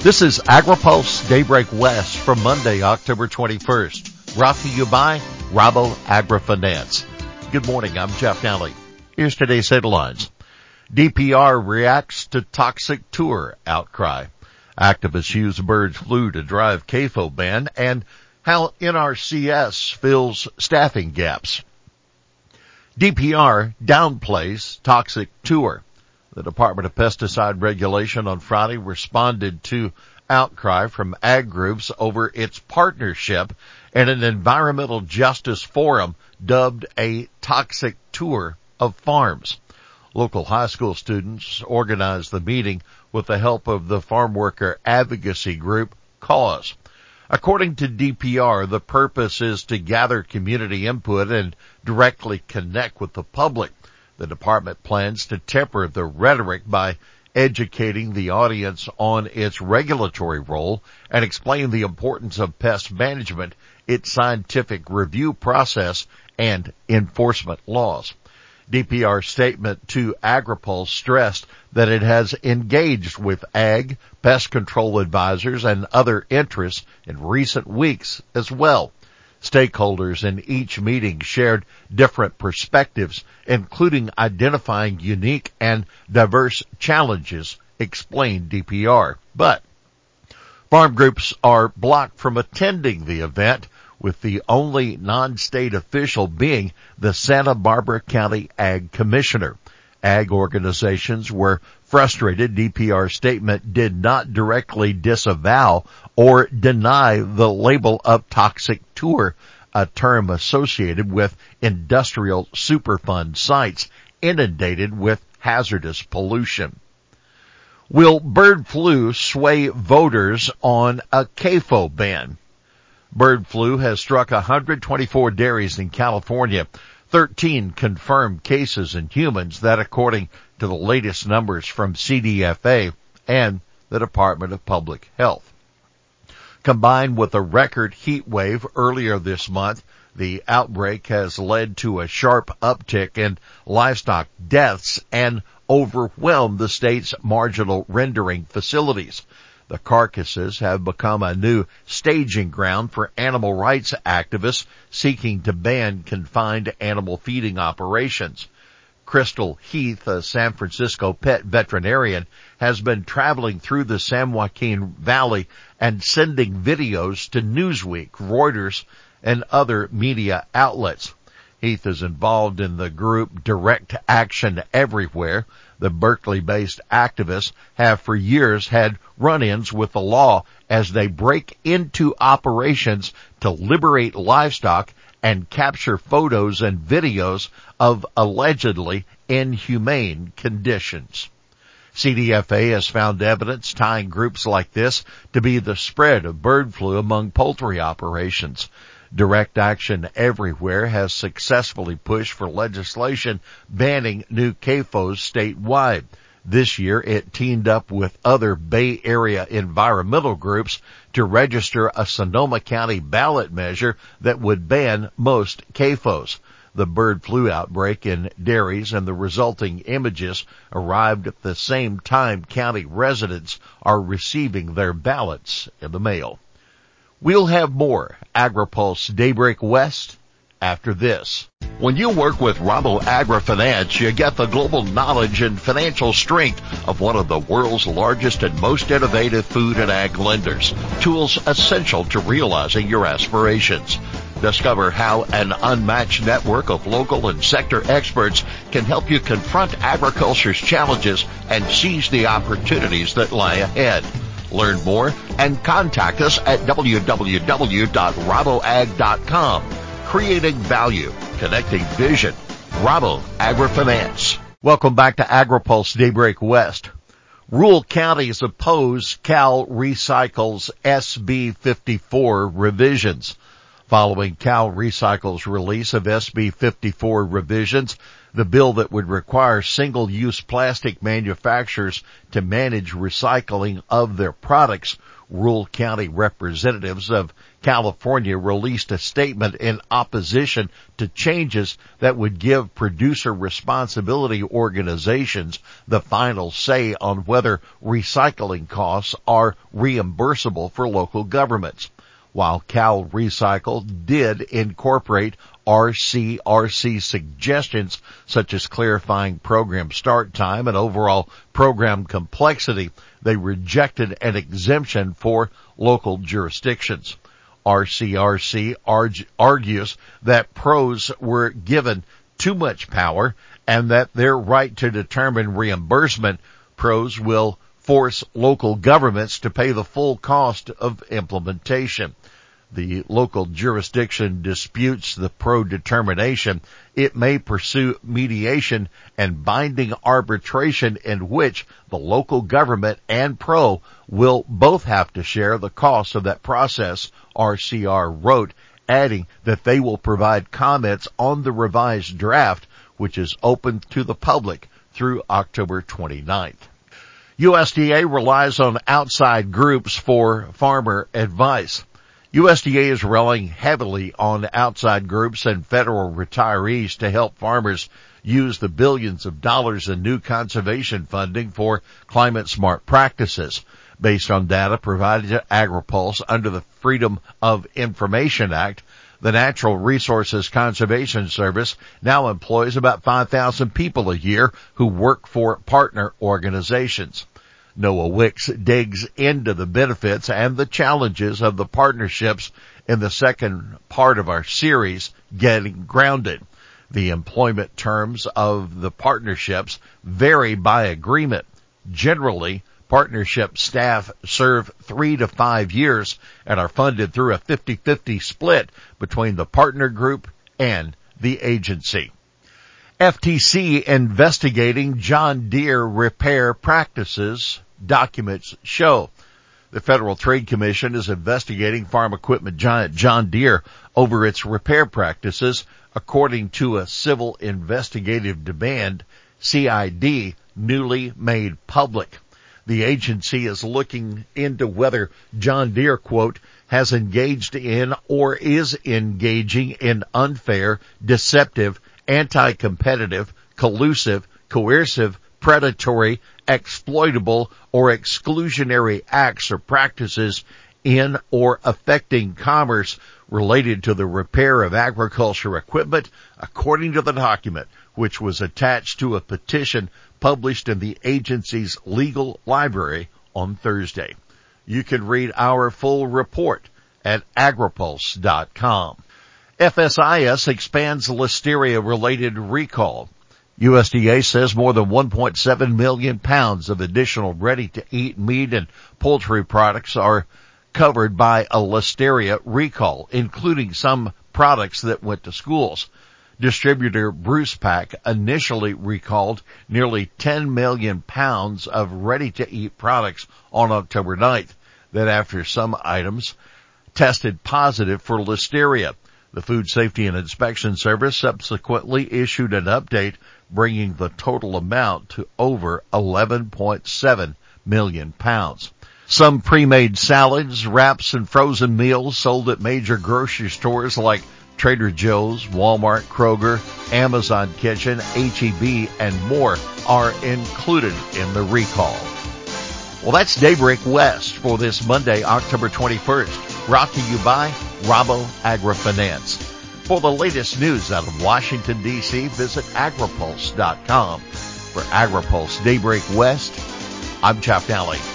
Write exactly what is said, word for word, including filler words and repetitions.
This is AgriPulse Daybreak West for Monday, October twenty-first. Brought to you by Rabo AgriFinance. Good morning, I'm Jeff Nally. Here's today's headlines. D P R reacts to toxic tour outcry. Activists use bird flu to drive C A F O ban, and how N R C S fills staffing gaps. D P R downplays toxic tour. The Department of Pesticide Regulation on Friday responded to outcry from ag groups over its partnership in an environmental justice forum dubbed a toxic tour of farms. Local high school students organized the meeting with the help of the farm worker advocacy group Cause. According to D P R, the purpose is to gather community input and directly connect with the public. The department plans to temper the rhetoric by educating the audience on its regulatory role and explain the importance of pest management, its scientific review process, and enforcement laws. D P R's statement to AgriPulse stressed that it has engaged with ag, pest control advisors, and other interests in recent weeks as well. Stakeholders in each meeting shared different perspectives, including identifying unique and diverse challenges, explained D P R. But farm groups are blocked from attending the event, with the only non-state official being the Santa Barbara County Ag Commissioner. Ag organizations were frustrated. D P R's statement did not directly disavow or deny the label of toxic tour, a term associated with industrial Superfund sites inundated with hazardous pollution. Will bird flu sway voters on a C A F O ban? Bird flu has struck one hundred twenty-four dairies in California, thirteen confirmed cases in humans, that according to the latest numbers from C D F A and the Department of Public Health. Combined with a record heat wave earlier this month, the outbreak has led to a sharp uptick in livestock deaths and overwhelmed the state's marginal rendering facilities. The carcasses have become a new staging ground for animal rights activists seeking to ban confined animal feeding operations. Crystal Heath, a San Francisco pet veterinarian, has been traveling through the San Joaquin Valley and sending videos to Newsweek, Reuters, and other media outlets. Heath is involved in the group Direct Action Everywhere. The Berkeley-based activists have for years had run-ins with the law as they break into operations to liberate livestock and capture photos and videos of allegedly inhumane conditions. C D F A has found evidence tying groups like this to be the spread of bird flu among poultry operations. Direct Action Everywhere has successfully pushed for legislation banning new C A F Os statewide. This year, it teamed up with other Bay Area environmental groups to register a Sonoma County ballot measure that would ban most C A F Os. The bird flu outbreak in dairies and the resulting images arrived at the same time county residents are receiving their ballots in the mail. We'll have more AgriPulse Daybreak West after this. When you work with Rabo AgriFinance, you get the global knowledge and financial strength of one of the world's largest and most innovative food and ag lenders. Tools essential to realizing your aspirations. Discover how an unmatched network of local and sector experts can help you confront agriculture's challenges and seize the opportunities that lie ahead. Learn more and contact us at w w w dot rabo ag dot com. Creating value, connecting vision. Rabo AgriFinance. Welcome back to AgriPulse Daybreak West. Rural counties oppose Cal Recycle's S B fifty-four revisions. Following Cal Recycle's release of S B fifty-four revisions, the bill that would require single-use plastic manufacturers to manage recycling of their products, rural county representatives of California released a statement in opposition to changes that would give producer responsibility organizations the final say on whether recycling costs are reimbursable for local governments. While Cal Recycle did incorporate R C R C suggestions such as clarifying program start time and overall program complexity, they rejected an exemption for local jurisdictions. R C R C arg- argues that pros were given too much power and that their right to determine reimbursement pros will force local governments to pay the full cost of implementation. The local jurisdiction disputes the pro determination. It may pursue mediation and binding arbitration in which the local government and pro will both have to share the cost of that process, R C R wrote, adding that they will provide comments on the revised draft, which is open to the public through October twenty-ninth. U S D A relies on outside groups for farmer advice. U S D A is relying heavily on outside groups and federal retirees to help farmers use the billions of dollars in new conservation funding for climate-smart practices. Based on data provided to AgriPulse under the Freedom of Information Act, the Natural Resources Conservation Service now employs about five thousand people a year who work for partner organizations. Noah Wicks digs into the benefits and the challenges of the partnerships in the second part of our series, Getting Grounded. The employment terms of the partnerships vary by agreement. Generally, partnership staff serve three to five years and are funded through a fifty-fifty split between the partner group and the agency. F T C investigating John Deere repair practices, documents show. The Federal Trade Commission is investigating farm equipment giant John Deere over its repair practices, according to a civil investigative demand, C I D, newly made public. The agency is looking into whether John Deere, quote, has engaged in or is engaging in unfair, deceptive, anti-competitive, collusive, coercive, predatory, exploitable, or exclusionary acts or practices in or affecting commerce related to the repair of agriculture equipment, according to the document, which was attached to a petition published in the agency's legal library on Thursday. You can read our full report at agripulse dot com. F S I S expands listeria-related recall. U S D A says more than one point seven million pounds of additional ready-to-eat meat and poultry products are covered by a listeria recall, including some products that went to schools. Distributor BrucePac initially recalled nearly ten million pounds of ready-to-eat products on October ninth. Then after some items tested positive for listeria, the Food Safety and Inspection Service subsequently issued an update bringing the total amount to over eleven point seven million pounds. Some pre-made salads, wraps, and frozen meals sold at major grocery stores like Trader Joe's, Walmart, Kroger, Amazon Kitchen, H E B, and more are included in the recall. Well, that's Daybreak West for this Monday, October twenty-first, brought to you by Rabo AgriFinance. For the latest news out of Washington, D C, visit agripulse dot com. For AgriPulse Daybreak West, I'm Jeff Nally.